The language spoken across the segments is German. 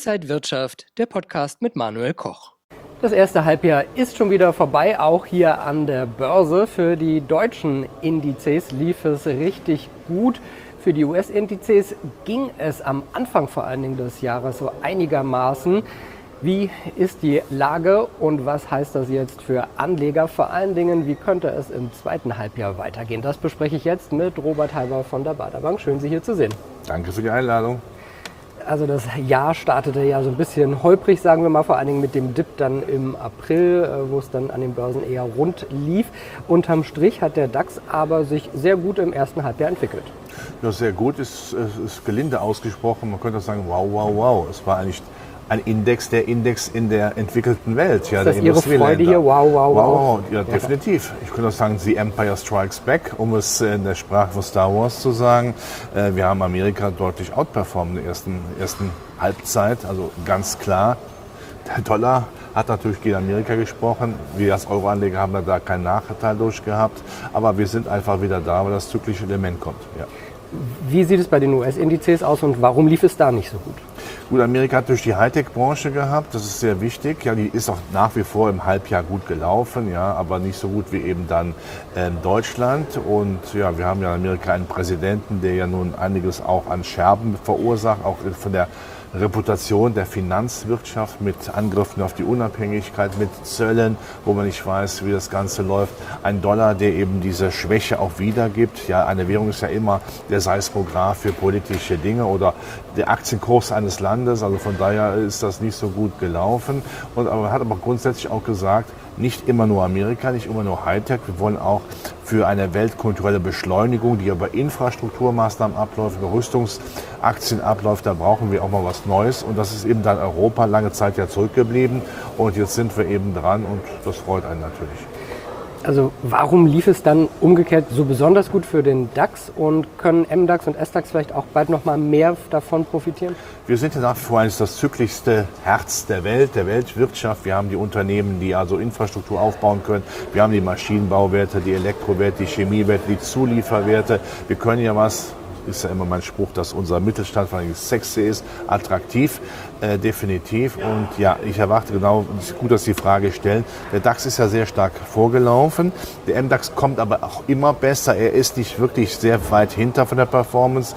Inside Wirtschaft, der Podcast mit Manuel Koch. Das erste Halbjahr ist schon wieder vorbei, auch hier an der Börse. Für die deutschen Indizes lief es richtig gut. Für die US-Indizes ging es am Anfang vor allen Dingen des Jahres so einigermaßen. Wie ist die Lage und was heißt das jetzt für Anleger? Vor allen Dingen, wie könnte es im zweiten Halbjahr weitergehen? Das bespreche ich jetzt mit Robert Halber von der Baader Bank. Schön, Sie hier zu sehen. Danke für die Einladung. Also das Jahr startete ja so ein bisschen holprig, sagen wir mal, vor allen Dingen mit dem Dip dann im April, wo es dann an den Börsen eher rund lief. Unterm Strich hat der DAX aber sich sehr gut im ersten Halbjahr entwickelt. Ja, sehr gut ist gelinde ausgesprochen. Man könnte auch sagen, wow, wow, wow. Es war eigentlich ein Index, der Index in der entwickelten Welt. Ja, ist das Ihre Freude hier? Wow, wow, wow. Ja, definitiv. Ich könnte auch sagen, The Empire Strikes Back, um es in der Sprache von Star Wars zu sagen. Wir haben Amerika deutlich outperformt in der ersten Halbzeit, also ganz klar. Der Dollar hat natürlich gegen Amerika gesprochen. Wir als Euroanleger haben da keinen Nachteil durchgehabt. Aber wir sind einfach wieder da, weil das zyklische Element kommt. Ja. Wie sieht es bei den US-Indizes aus und warum lief es da nicht so gut? Gut, Amerika hat durch die Hightech-Branche gehabt, das ist sehr wichtig. Ja, die ist auch nach wie vor im Halbjahr gut gelaufen, ja, aber nicht so gut wie eben dann Deutschland. Und ja, wir haben ja in Amerika einen Präsidenten, der ja nun einiges auch an Scherben verursacht, auch von der Reputation der Finanzwirtschaft mit Angriffen auf die Unabhängigkeit, mit Zöllen, wo man nicht weiß, wie das Ganze läuft. Ein Dollar, der eben diese Schwäche auch wiedergibt. Ja, eine Währung ist ja immer der Seismograph für politische Dinge oder der Aktienkurs eines Landes. Also von daher ist das nicht so gut gelaufen. Aber man hat aber grundsätzlich auch gesagt, nicht immer nur Amerika, nicht immer nur Hightech. Wir wollen auch für eine weltkulturelle Beschleunigung, die über Infrastrukturmaßnahmen abläuft, über Rüstungsaktien abläuft, da brauchen wir auch mal was Neues. Und das ist eben dann Europa lange Zeit ja zurückgeblieben. Und jetzt sind wir eben dran und das freut einen natürlich. Also warum lief es dann umgekehrt so besonders gut für den DAX und können MDAX und SDAX vielleicht auch bald noch mal mehr davon profitieren? Wir sind ja nach wie vor eigentlich das zyklischste Herz der Weltwirtschaft. Wir haben die Unternehmen, die also Infrastruktur aufbauen können. Wir haben die Maschinenbauwerte, die Elektrowerte, die Chemiewerte, die Zulieferwerte. Wir können ja was, ist ja immer mein Spruch, dass unser Mittelstand vor allem sexy ist, attraktiv, definitiv. Und ja, ich erwarte genau, es ist gut, dass Sie die Frage stellen. Der DAX ist ja sehr stark vorgelaufen. Der MDAX kommt aber auch immer besser. Er ist nicht wirklich sehr weit hinter von der Performance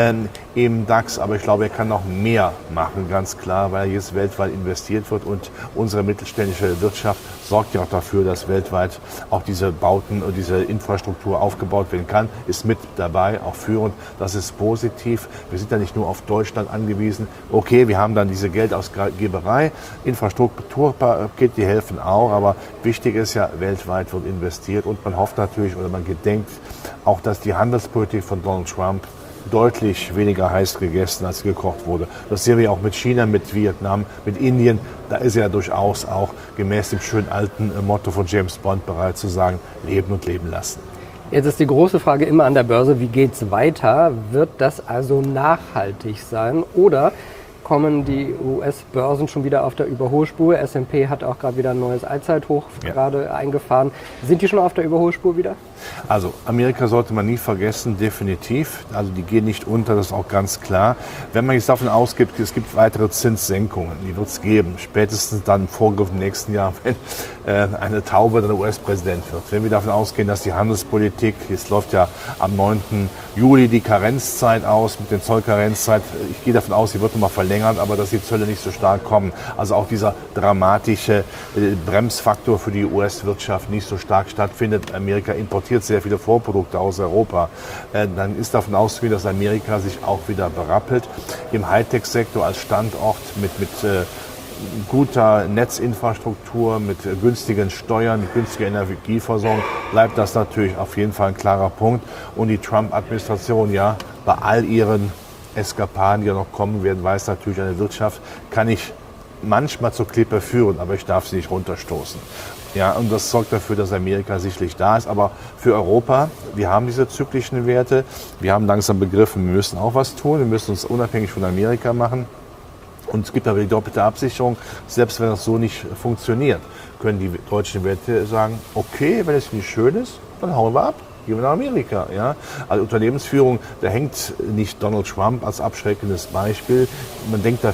im DAX, aber ich glaube, er kann noch mehr machen, ganz klar, weil jetzt weltweit investiert wird und unsere mittelständische Wirtschaft sorgt ja auch dafür, dass weltweit auch diese Bauten und diese Infrastruktur aufgebaut werden kann, ist mit dabei, auch führend. Das ist positiv. Wir sind ja nicht nur auf Deutschland angewiesen. Okay, wir haben dann diese Geldausgeberei, Infrastrukturpaket, die helfen auch, aber wichtig ist ja, weltweit wird investiert und man hofft natürlich oder man gedenkt auch, dass die Handelspolitik von Donald Trump deutlich weniger heiß gegessen, als gekocht wurde. Das sehen wir auch mit China, mit Vietnam, mit Indien. Da ist er durchaus auch gemäß dem schönen alten Motto von James Bond bereit zu sagen, leben und leben lassen. Jetzt ist die große Frage immer an der Börse, wie geht es weiter? Wird das also nachhaltig sein oder kommen die US-Börsen schon wieder auf der Überholspur? S&P hat auch gerade wieder ein neues Allzeithoch gerade eingefahren. Sind die schon auf der Überholspur wieder? Also Amerika sollte man nie vergessen, definitiv. Also die gehen nicht unter, das ist auch ganz klar. Wenn man jetzt davon ausgeht, es gibt weitere Zinssenkungen, die wird es geben. Spätestens dann im Vorgriff im nächsten Jahr, wenn eine Taube dann US-Präsident wird. Wenn wir davon ausgehen, dass die Handelspolitik, jetzt läuft ja am 9. Juli die Karenzzeit aus, mit der Zollkarenzzeit. Ich gehe davon aus, sie wird nochmal verlängert, aber dass die Zölle nicht so stark kommen. Also auch dieser dramatische Bremsfaktor für die US-Wirtschaft nicht so stark stattfindet. Amerika importiert sehr viele Vorprodukte aus Europa. Dann ist davon auszugehen, dass Amerika sich auch wieder berappelt. Im Hightech-Sektor als Standort mit guter Netzinfrastruktur, mit günstigen Steuern, mit günstiger Energieversorgung bleibt das natürlich auf jeden Fall ein klarer Punkt. Und die Trump-Administration, ja, bei all ihren Eskapaden, die ja noch kommen werden, weiß natürlich, eine Wirtschaft kann ich manchmal zur Klippe führen, aber ich darf sie nicht runterstoßen. Ja, und das sorgt dafür, dass Amerika sicherlich da ist. Aber für Europa, wir haben diese zyklischen Werte. Wir haben langsam begriffen, wir müssen auch was tun. Wir müssen uns unabhängig von Amerika machen. Und es gibt aber die doppelte Absicherung. Selbst wenn das so nicht funktioniert, können die deutschen Werte sagen, okay, wenn es nicht schön ist, dann hauen wir ab. gehen wir nach Amerika. Ja? Also Unternehmensführung, da hängt nicht Donald Trump als abschreckendes Beispiel. Man denkt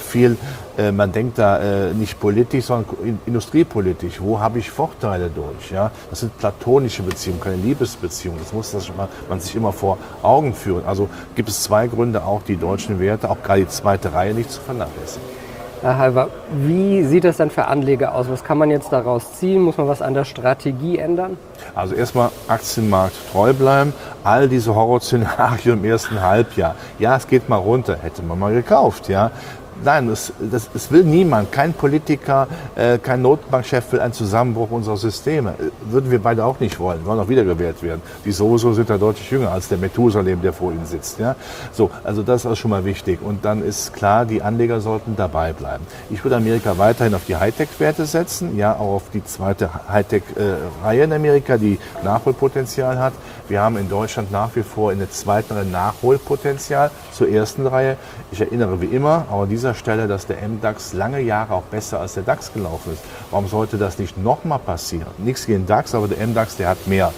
da nicht politisch, sondern industriepolitisch. Wo habe ich Vorteile durch? Ja? Das sind platonische Beziehungen, keine Liebesbeziehungen. Das muss man sich immer vor Augen führen. Also gibt es zwei Gründe, auch die deutschen Werte, auch gerade die zweite Reihe nicht zu vernachlässigen. Herr Halver, wie sieht das dann für Anleger aus? Was kann man jetzt daraus ziehen? Muss man was an der Strategie ändern? Also erstmal Aktienmarkt treu bleiben. All diese Horrorszenarien im ersten Halbjahr. Ja, es geht mal runter. Hätte man mal gekauft, ja. Nein, es will niemand, kein Politiker, kein Notenbankchef will einen Zusammenbruch unserer Systeme. Würden wir beide auch nicht wollen, wollen auch wiedergewählt werden. Die sowieso sind da deutlich jünger als der Methusalem, der vor ihnen sitzt. Ja? So, also das ist schon mal wichtig. Und dann ist klar, die Anleger sollten dabei bleiben. Ich würde Amerika weiterhin auf die Hightech-Werte setzen, ja, auch auf die zweite Hightech-Reihe in Amerika, die Nachholpotenzial hat. Wir haben in Deutschland nach wie vor in der zweiten Reihe Nachholpotenzial zur ersten Reihe. Ich erinnere wie immer, auch an dieser Stelle, dass der MDAX lange Jahre auch besser als der DAX gelaufen ist. Warum sollte das nicht nochmal passieren? Nichts gegen den DAX, aber der MDAX, der hat mehr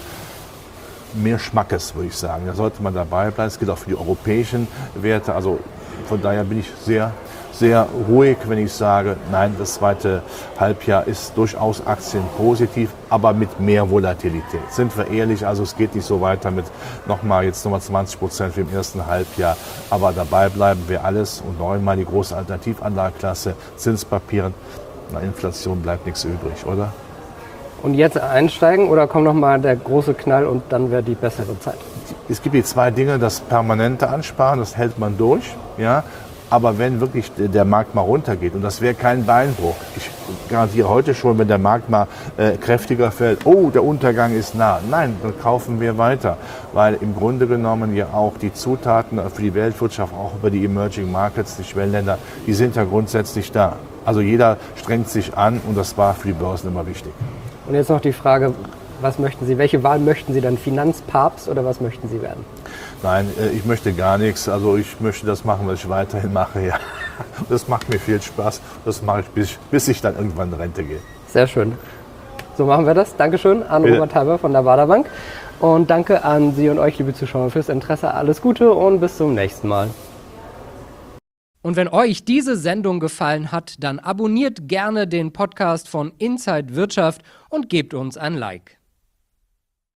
Schmackes, würde ich sagen. Da sollte man dabei bleiben. Das gilt auch für die europäischen Werte. Also von daher bin ich sehr, sehr ruhig, wenn ich sage, nein, das zweite Halbjahr ist durchaus aktienpositiv, aber mit mehr Volatilität. Sind wir ehrlich, also es geht nicht so weiter mit nochmal 20% wie im ersten Halbjahr, aber dabei bleiben wir alles und neunmal die große Alternativanlageklasse, Zinspapieren, na, Inflation bleibt nichts übrig, oder? Und jetzt einsteigen oder kommt nochmal der große Knall und dann wäre die bessere Zeit? Es gibt die zwei Dinge, das permanente Ansparen, das hält man durch, ja. Aber wenn wirklich der Markt mal runtergeht, und das wäre kein Beinbruch, ich garantiere heute schon, wenn der Markt mal kräftiger fällt, oh, der Untergang ist nah. Nein, dann kaufen wir weiter, weil im Grunde genommen ja auch die Zutaten für die Weltwirtschaft, auch über die Emerging Markets, die Schwellenländer, die sind ja grundsätzlich da. Also jeder strengt sich an und das war für die Börsen immer wichtig. Und jetzt noch die Frage, welche Wahl möchten Sie dann? Finanzpapst oder was möchten Sie werden? Nein, ich möchte gar nichts. Also ich möchte das machen, was ich weiterhin mache. Ja. Das macht mir viel Spaß. Das mache ich, bis ich dann irgendwann in Rente gehe. Sehr schön. So machen wir das. Dankeschön an Robert Halver von der Baader Bank. Und danke an Sie und euch, liebe Zuschauer, fürs Interesse. Alles Gute und bis zum nächsten Mal. Und wenn euch diese Sendung gefallen hat, dann abonniert gerne den Podcast von Inside Wirtschaft und gebt uns ein Like.